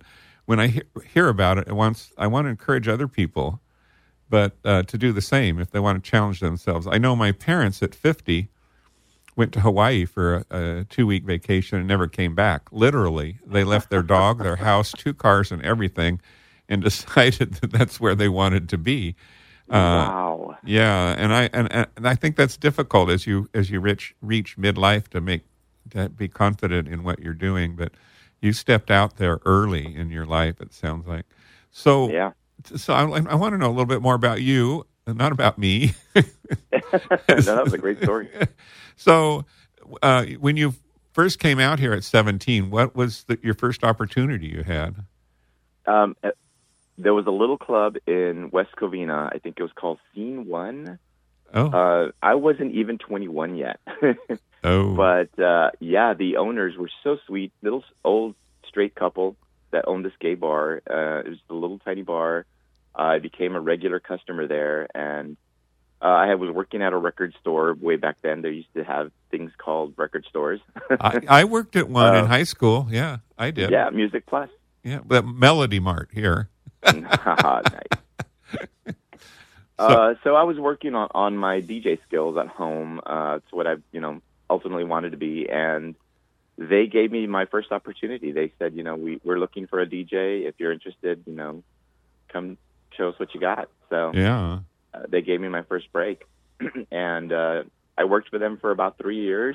when I hear, hear about it, I want, I want to encourage other people, but uh, to do the same if they want to challenge themselves. I know my parents at fifty went to Hawaii for a, a two-week vacation and never came back. Literally, they left their dog, their house, two cars, and everything, and decided that that's where they wanted to be. Uh, wow. Yeah, and I and, and I think that's difficult as you as you reach reach midlife to make to be confident in what you're doing. But you stepped out there early in your life. It sounds like. So Yeah. So I, I want to know a little bit more about you, not about me. That was a great story. So, uh, when you first came out here at seventeen, what was the, your first opportunity you had? Um, uh, there was a little club in West Covina. I think it was called Scene One. Oh, Uh, I wasn't even twenty-one yet. oh, But, uh, yeah, the owners were so sweet. Little s- old straight couple that owned this gay bar. Uh, it was a little tiny bar. Uh, I became a regular customer there, and uh, I was working at a record store way back then. They used to have things called record stores. I, I worked at one in Uh, high school. Yeah, I did. Yeah, Music Plus. yeah, but Melody Mart here. Haha, nice. Uh, so I was working on, on my D J skills at home. Uh, it's what I, you know, ultimately wanted to be, and they gave me my first opportunity. They said, you know, we, we're looking for a D J. If you're interested, you know, come show us what you got. So Yeah. uh, they gave me my first break, and uh, I worked with them for about three years.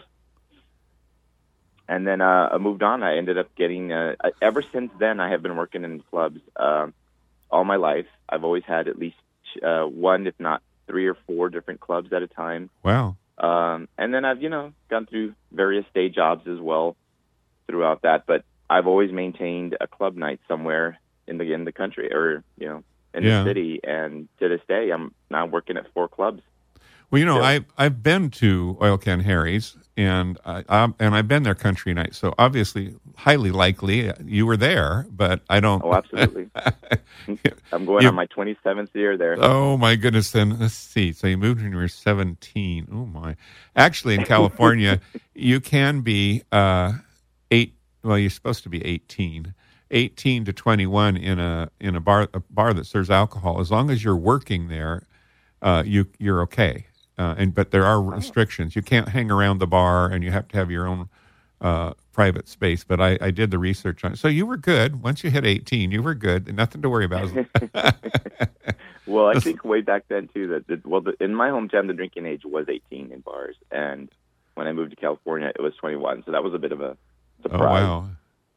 And then uh, I moved on. I ended up getting, uh, ever since then, I have been working in clubs uh, all my life. I've always had at least uh, one, if not three or four different clubs at a time. Wow. Um, and then I've, you know, gone through various day jobs as well throughout that. But I've always maintained a club night somewhere in the in the country or, you know, in Yeah. the city. And to this day, I'm now working at four clubs. Well, you know, Yeah. I've I've been to Oil Can Harry's, and I, I'm, and I've been there country night. So obviously, highly likely you were there, but I don't. Oh, absolutely. I'm going You- on my twenty-seventh year there. Oh my goodness! Then let's see. So you moved when you were seventeen. Oh my! Actually, in California, you can be uh, eight. Well, you're supposed to be eighteen. eighteen to twenty-one in a in a bar a bar that serves alcohol. As long as you're working there, uh, you you're okay. Uh, and but there are restrictions. You can't hang around the bar, and you have to have your own uh, private space. But I, I did the research on it. So you were good. Once you hit eighteen, you were good. Nothing to worry about. Well, I think way back then too that the, well, the, in my hometown, the drinking age was eighteen in bars, and when I moved to California, it was twenty-one. So that was a bit of a surprise. Oh, wow.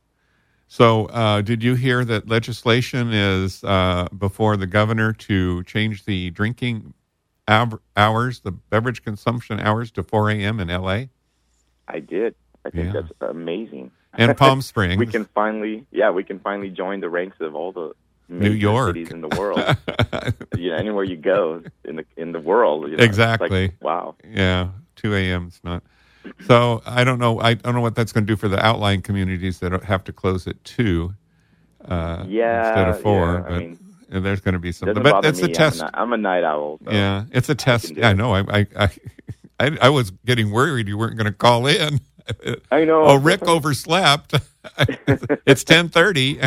So uh, did you hear that legislation is uh, before the governor to change the drinking av- hours, the beverage consumption hours to four a.m. in L A? I did. I think Yeah. that's amazing. And Palm Springs. we can finally, yeah, we can finally join the ranks of all the New major York. cities in the world. You know, anywhere you go in the in the world. You know, it's Exactly. like, wow. Yeah, two a.m. is not. So I don't know. I don't know what that's going to do for the outlying communities that have to close at two uh, Yeah, instead of four. yeah, I but mean, and there's going to be some. Doesn't But bother it's me. a test. I'm a, I'm a night owl. So. Yeah, it's a test. can do I it. know. I, I, I, I, I was getting worried you weren't going to call in. I know. Oh, Rick overslept. It's ten thirty.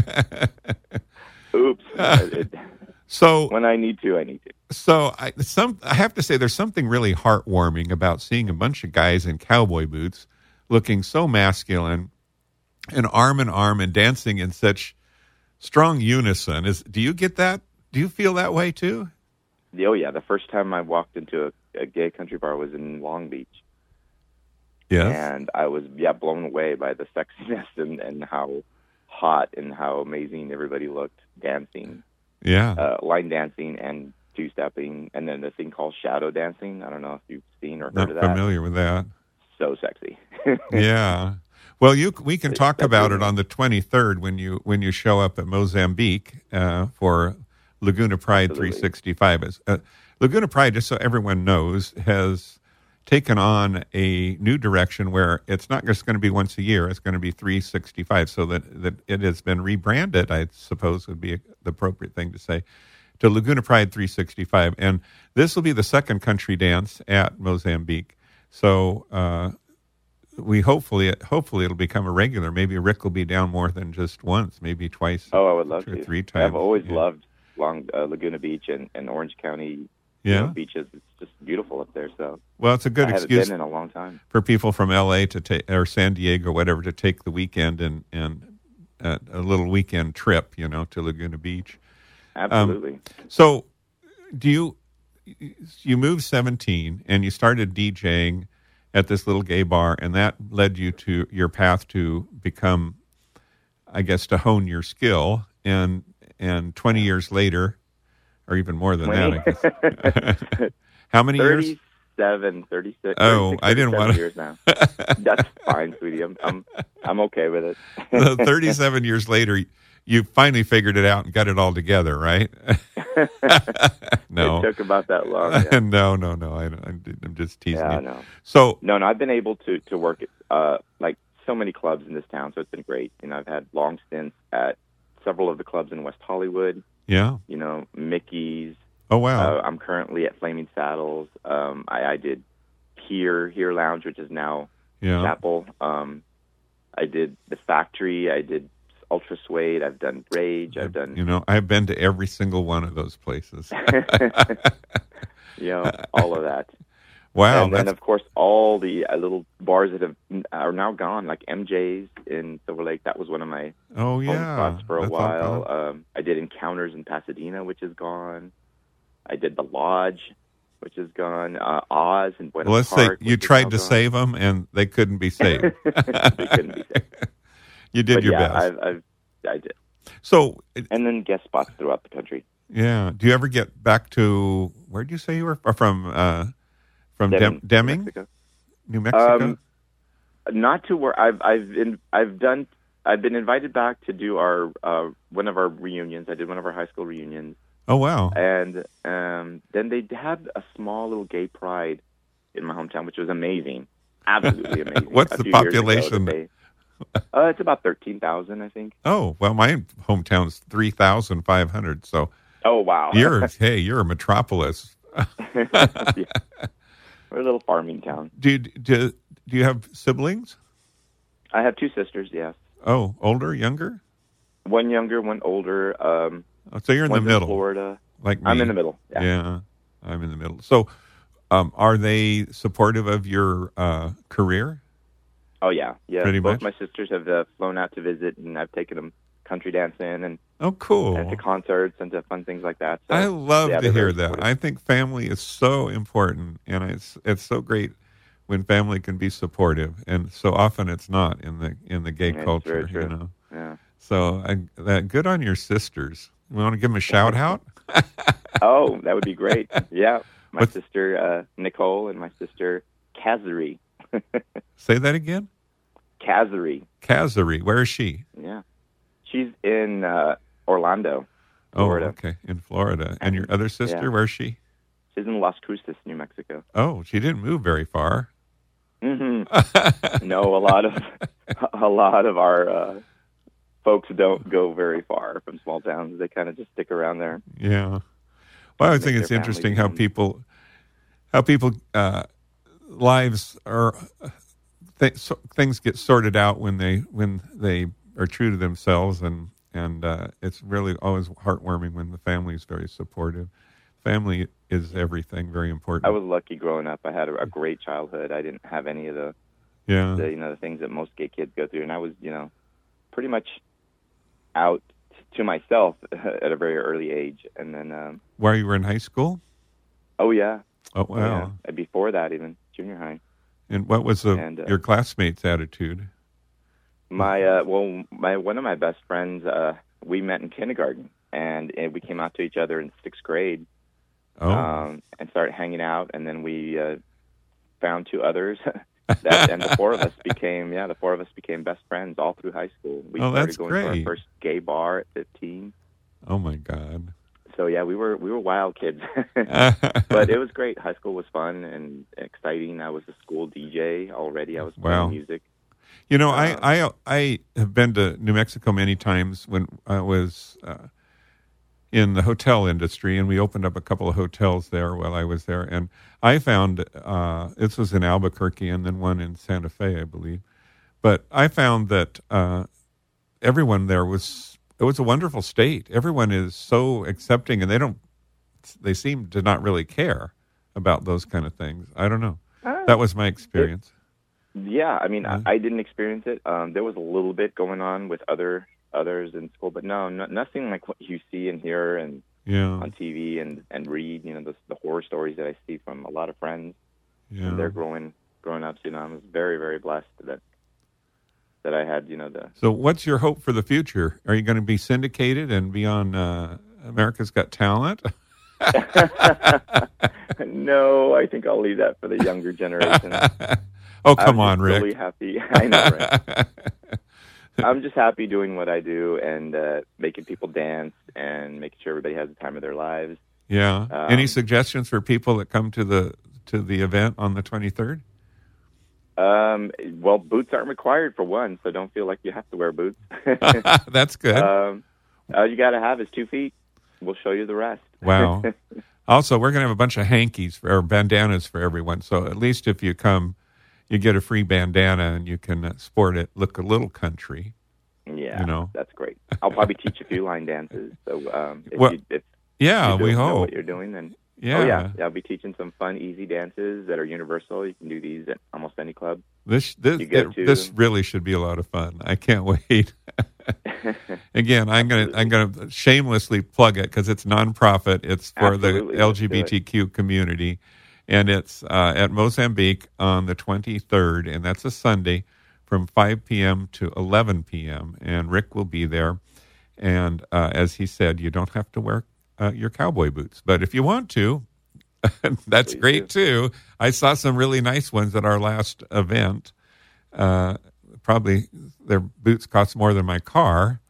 Oops. It- So, when I need to, I need to. so I some I have to say there's something really heartwarming about seeing a bunch of guys in cowboy boots, looking so masculine, and arm in arm and dancing in such strong unison. Is do you get that? Do you feel that way too? Oh yeah, the first time I walked into a, a gay country bar was in Long Beach, Yes. and I was yeah blown away by the sexiness and, and how hot and how amazing everybody looked dancing, Yeah. uh, line dancing and two stepping, and then the thing called shadow dancing. I don't know if you've seen or heard Not of that. familiar with that. So sexy. Yeah. Well, you we can talk That's about it really- on the twenty-third when you when you show up at Mozambique uh, for Laguna Pride Absolutely. three sixty-five. Is uh, Laguna Pride, just so everyone knows, has taken on a new direction where it's not just going to be once a year; it's going to be three sixty-five. So that that it has been rebranded, I suppose would be the appropriate thing to say, to Laguna Pride three sixty-five, and this will be the second country dance at Mozambique. So. Uh, we hopefully hopefully it'll become a regular. Maybe Rick will be down more than just once, maybe twice. Oh, I would love or to. three times. I've always yeah. loved Long uh, Laguna Beach and, and Orange County yeah. you know, beaches. It's just beautiful up there. So well, it's a good I haven't excuse been in a long time for people from L A to take or San Diego or whatever to take the weekend and and uh, a little weekend trip, you know, to Laguna Beach. Absolutely. Um, so, do you you moved seventeen and you started DJing at this little gay bar, and that led you to your path to become, I guess, to hone your skill. And and twenty years later, or even more than that, I guess. How many years? thirty-seven, thirty-six. Oh, I didn't want to. Years now. That's fine, sweetie. I'm, I'm I'm okay with it. So thirty-seven years later, you finally figured it out and got it all together, right? No, it took about that long. Yeah. no, no, no. I, I'm just teasing Yeah, you. no. So No, no, I've been able to to work at uh, like so many clubs in this town, so it's been great. You know, I've had long stints at several of the clubs in West Hollywood. yeah. You know, Mickey's. Oh wow. Uh, I'm currently at Flaming Saddles. Um, I, I did Here Here Lounge, which is now yeah. Chapel. Um, I did the Factory. I did Ultra Suede. I've done Rage. I've done You know, I've been to every single one of those places. you know all of that. Wow. and then, That's of course, all the uh, little bars that have are now gone, like M J's in Silver Lake. That was one of my oh home yeah. spots for a That's all while. gone. Um, I did Encounters in Pasadena, which is gone. I did the Lodge, which is gone. Uh, Oz in Buena Well, let's Park. say you which is tried now to gone. save them, and they couldn't be saved. They couldn't be saved. You did But your yeah, best. I've, I've, I did. So, And then guest spots throughout the country. yeah. Do you ever get back to where did you say you were or from? Uh, from Dem- Deming, Deming, Mexico. New Mexico. Um, not to where I've I've been I've done I've been invited back to do our uh, one of our reunions. I did one of our high school reunions, oh wow. and um, then they had a small little gay pride in my hometown, which was amazing, absolutely amazing. What's a the few years ago population? that they- uh, it's about thirteen thousand, I think. Oh well, my hometown's three thousand five hundred. So Oh wow! you're hey, you're a metropolis. Yeah. We're a little farming town. Do you, do do you have siblings? I have two sisters. Yes, Oh, older, younger? one younger, one older. Um, Oh, so you're in one's the middle, Florida. like me. I'm in the middle. Yeah. Yeah, I'm in the middle. So, um, are they supportive of your uh, career? Oh yeah, yeah. Pretty Both much. my sisters have uh, flown out to visit, and I've taken them country dancing and, Oh, cool. and to concerts and to fun things like that. So, I love yeah, to they're hear very that. supportive. I think family is so important, and it's it's so great when family can be supportive, and so often it's not in the in the gay Yeah, it's culture, very true. you know. Yeah. So I, that good on your sisters. You want to give them a shout out? Oh, that would be great. Yeah, my What's- sister uh, Nicole and my sister Kazari. Say that again. Kazari. Kazari, where is she? Yeah, she's in uh, Orlando, Florida. Oh, okay, in Florida. And your other sister, Yeah. where's she? She's in Las Cruces, New Mexico. Oh, she didn't move very far. hmm No, a lot of a lot of our uh, folks don't go very far from small towns. They kind of just stick around there. Yeah. Well, I Make think it's their interesting families how home. people, how people, uh, lives are, th- so, things get sorted out when they when they are true to themselves, and and uh, it's really always heartwarming when the family is very supportive. Family is everything, very important. I was lucky growing up. I had a, a great childhood. I didn't have any of the, yeah. the you know the things that most gay kids go through, and I was you know pretty much out to myself at a very early age. And then um, While you were in high school? oh yeah, Oh oh, yeah. wow! And before that, even junior high. And what was the, And, uh, your classmates' attitude? My uh, well, my one of my best friends, uh, we met in kindergarten, and, and we came out to each other in sixth grade, Oh, um, and started hanging out. And then we uh, found two others, that, and the four of us became yeah, the four of us became best friends all through high school. We Oh, started that's going to great. our first gay bar at fifteen. oh my God! So yeah, we were we were wild kids, but it was great. High school was fun and exciting. I was a school D J already. I was playing Wow. music. You know, Uh, I, I I have been to New Mexico many times when I was uh, in the hotel industry, and we opened up a couple of hotels there while I was there. And I found uh, this was in Albuquerque and then one in Santa Fe, I believe. But I found that uh, everyone there was it was a wonderful state. Everyone is so accepting, and they don't they seem to not really care about those kind of things. I don't know. Uh, that was my experience. It, yeah, I mean, Yeah. I, I didn't experience it. Um, there was a little bit going on with other others in school, but no, no nothing like what you see and hear and Yeah, on T V and, and read. You know, the, the horror stories that I see from a lot of friends. yeah. And they're growing growing up. You know, I was very very blessed that that I had. You know, the So, what's your hope for the future? Are you going to be syndicated and be on uh, America's Got Talent? no, I think I'll leave that for the younger generation. Oh, come I'm on, just Rick. really happy. I know, right? I'm just happy doing what I do and uh, making people dance and making sure everybody has the time of their lives. Yeah. Um, Any suggestions for people that come to the to the event on the twenty-third? Um, well, boots aren't required for one, so don't feel like you have to wear boots. That's good. um, all you got to have is two feet. We'll show you the rest. Wow. Also, we're going to have a bunch of hankies for, or bandanas for everyone. So at least if you come, you get a free bandana and you can uh, sport it, look a little country. Yeah, You know. that's great. I'll probably teach a few line dances. So um, if, Well, you, if Yeah, you don't we know hope. what you're doing, then Yeah. oh yeah, yeah, I'll be teaching some fun, easy dances that are universal. You can do these at almost any club. This this You go it- to- this really should be a lot of fun. I can't wait. Again, I'm gonna I'm gonna shamelessly plug it because it's nonprofit. It's for Absolutely, the let's do it. L G B T Q community, and it's uh, at Mozambique on the twenty-third, and that's a Sunday from five p.m. to eleven p.m. And Rick will be there. And uh, as he said, you don't have to wear uh, your cowboy boots, but if you want to, that's Please great too. I saw some really nice ones at our last event. Uh, probably their boots cost more than my car.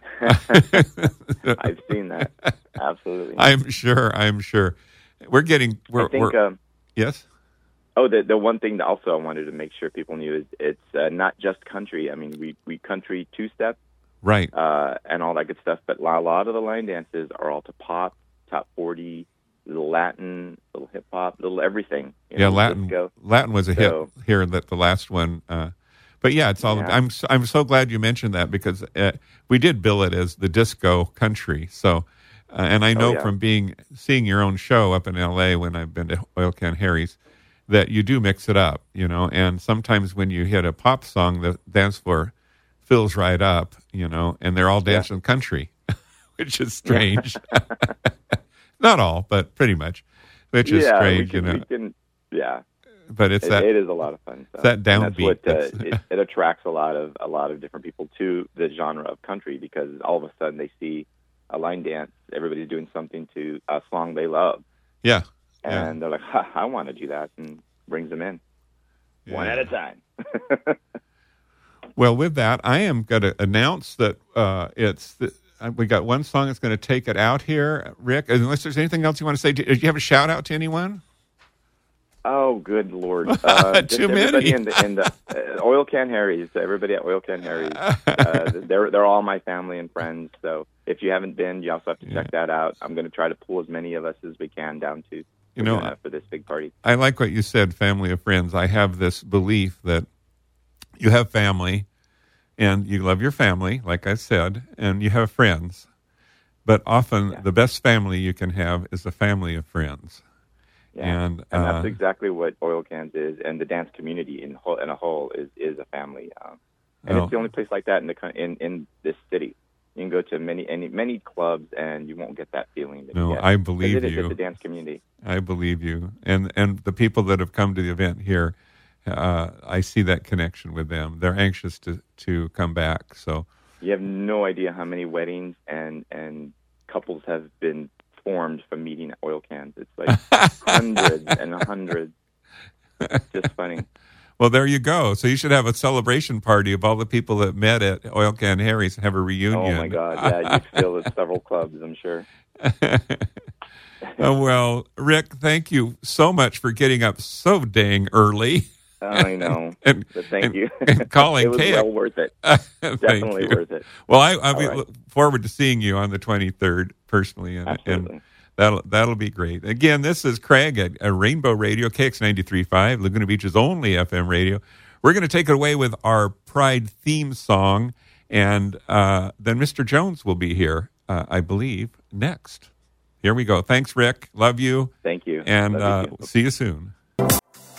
I've seen that. Absolutely. I'm sure. I'm sure. We're getting. We're. I think. we're Um, yes. oh, the the one thing that also I wanted to make sure people knew is it's uh, not just country. I mean, we we country two step Right. uh, and all that good stuff, but a lot of the line dances are all to pop, top forty, little Latin, little hip hop, little everything. you Yeah. know, Latin. disco. Latin was a So- hit here. That the last one. Uh, but yeah, it's all. Yeah. I'm. So, I'm so glad you mentioned that because uh, we did bill it as the disco country. So. Uh, and I know Oh, yeah. from being seeing your own show up in L A when I've been to Oil Can Harry's that you do mix it up, you know. And sometimes when you hit a pop song, the dance floor fills right up, you know, and they're all dancing country, which is strange. Not all, but pretty much, which is yeah, strange, we can, you know. we can, yeah, But it's it, that it is a lot of fun. So. that And downbeat. That's what uh, That's- it, it attracts a lot of a lot of different people to the genre of country because all of a sudden they see a line dance, everybody's doing something to a song they love, yeah, yeah, and they're like, ha, "I want to do that," and brings them in one yeah. at a time. Well, with that, I am going to announce that uh, it's the, uh, we got one song that's going to take it out here, Rick. Unless there's anything else you want to say, do, do you have a shout out to anyone? Oh, good Lord! Uh, just Too everybody many. in the, in the uh, Oil Can Harry's. Everybody at Oil Can Harry's. Uh, they're they're all my family and friends. So if you haven't been, you also have to check that out. I'm going to try to pull as many of us as we can down to You know, uh, for this big party. I like what you said, family of friends. I have this belief that you have family and you love your family, like I said, and you have friends. But often Yeah. the best family you can have is a family of friends. Yeah. And, And that's uh, exactly what Oil Cans is, and the dance community in whole, in a whole is is a family. Um, and Oh. it's the only place like that in the coun- in in this city. You can go to many any many clubs, and you won't get that feeling. That No, you get. I 'Cause believe it is, you. It's a dance community. I believe you. And and the people that have come to the event here, uh, I see that connection with them. They're anxious to, to come back. So, You have no idea how many weddings and and couples have been formed from meeting at Oil Cans. It's like hundreds and hundreds. It's just funny. well, there you go. So you should have a celebration party of all the people that met at Oil Can Harry's and have a reunion. Oh my God! Yeah, you'd fill at several clubs, I'm sure. Oh, well, Rick, thank you so much for getting up so dang early. I know. And- but thank and- you. and calling it was K X. well worth it. Thank Definitely you. worth it. Well, I, I All we right. look forward to seeing you on the twenty-third personally, and, Absolutely. and that'll that'll be great. Again, this is Craig at, at Rainbow Radio, K X ninety-three point five, Laguna Beach's only F M radio. We're going to take it away with our Pride theme song, and uh, then Mister Jones will be here, uh, I believe, next. Here we go. Thanks, Rick. Love you. Thank you. And Love uh, you too. see you soon.